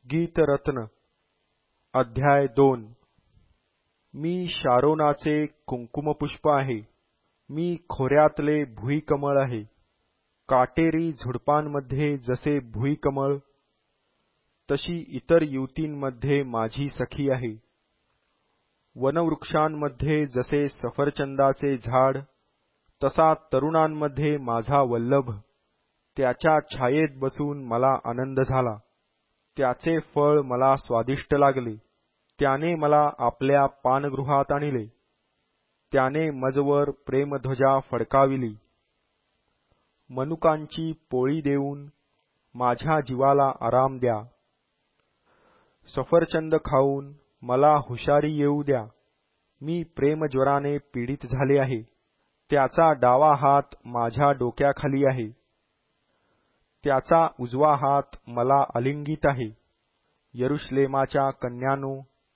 गीतरत्न अध्याय 2 मी शारोनाचे कुंकुमपुष्प आहे. मी खोऱ्यातले भुईकमळ आहे. काटेरी झुडपांमध्ये जसे भुईकमळ तशी इतर युवतींमध्ये माझी सखी आहे. वनवृक्षांमध्ये जसे सफरचंदाचे झाड तसा तरुणांमध्ये माझा वल्लभ. त्याच्या छायेत बसून मला आनंद झाला. त्याचे फळ मला स्वादिष्ट लागले. त्याने मला आपल्या पानगृहात आणले. त्याने मजवर प्रेमध्वजा फडकाविली. मनुकांची पोळी देऊन माझ्या जीवाला आराम द्या. सफरचंद खाऊन मला हुशारी येऊ द्या. मी प्रेमज्वराने पीडित झाले आहे. त्याचा डावा हात माझ्या डोक्याखाली आहे. त्याचा उजवा हात मला आलिंगित आहे. यरुशलेमाच्या कन्यांनो,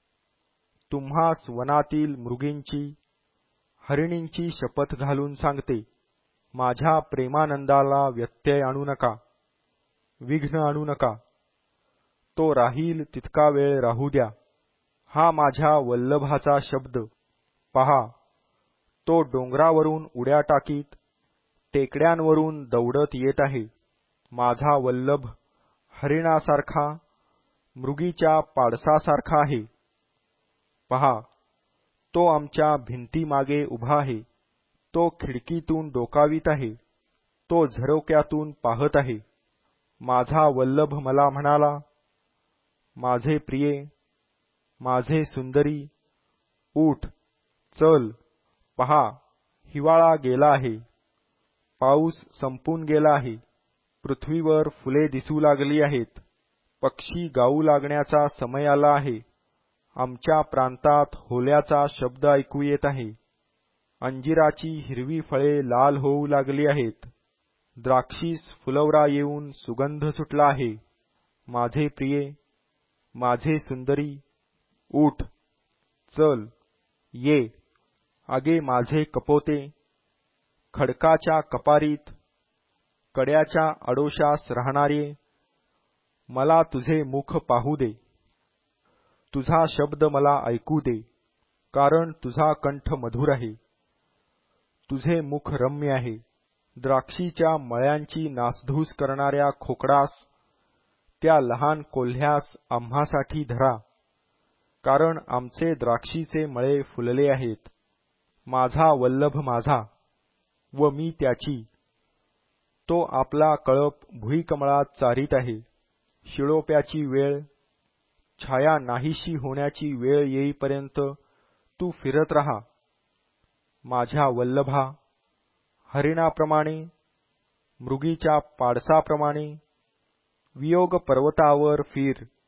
तुम्हास वनातील मृगींची हरिणींची शपथ घालून सांगते, माझ्या प्रेमानंदाला व्यत्यय आणू नका, विघ्न आणू नका. तो राहील तितका वेळ राहू द्या. हा माझ्या वल्लभाचा शब्द. पहा, तो डोंगरावरून उड्या टाकीत टेकड्यांवरून दौडत येत आहे. माझा वल्लभ हरिणासारखा, मृगीच्या पाडसासारखा आहे. पहा, तो आमच्या भिंतीमागे उभा आहे. तो खिडकीतून डोकावित आहे. तो झरोक्यातून पाहत आहे. माझा वल्लभ मला म्हणाला, माझे प्रिये, माझे सुंदरी, उठ, चल. पहा, हिवाळा गेला आहे. पाऊस संपून गेला आहे. पृथ्वीवर फुले दिसू लागली आहेत. पक्षी गाऊ लागण्याचा समय आला आहे. आमच्या प्रांतात होल्याचा शब्द ऐकू येत आहे. अंजिराची हिरवी फळे लाल होऊ लागली आहेत. द्राक्षीस फुलवरा येऊन सुगंध सुटला आहे. माझे प्रिये, माझे सुंदरी, उठ, चल, ये. आगे माझे कपोते, खडकाच्या कपारीत कड्याच्या आडोशास राहणारे, मला तुझे मुख पाहू दे. तुझा शब्द मला ऐकू दे, कारण तुझा कंठ मधुर आहे. तुझे मुख रम्य आहे. द्राक्षीच्या मळ्यांची नासधूस करणाऱ्या खोकडास, त्या लहान कोल्ह्यास आम्हासाठी धरा, कारण आमचे द्राक्षीचे मळे फुलले आहेत. माझा वल्लभ माझा व मी त्याची. तो आपला कळप भुईकमळात चारीत आहे. शिळोप्याची वेळ, छाया नाहीशी होण्याची वेळ येईपर्यंत तू फिरत राहा. माझ्या वल्लभा, हरिणाप्रमाणे, मृगीच्या पाडसाप्रमाणे वियोग पर्वतावर फिर.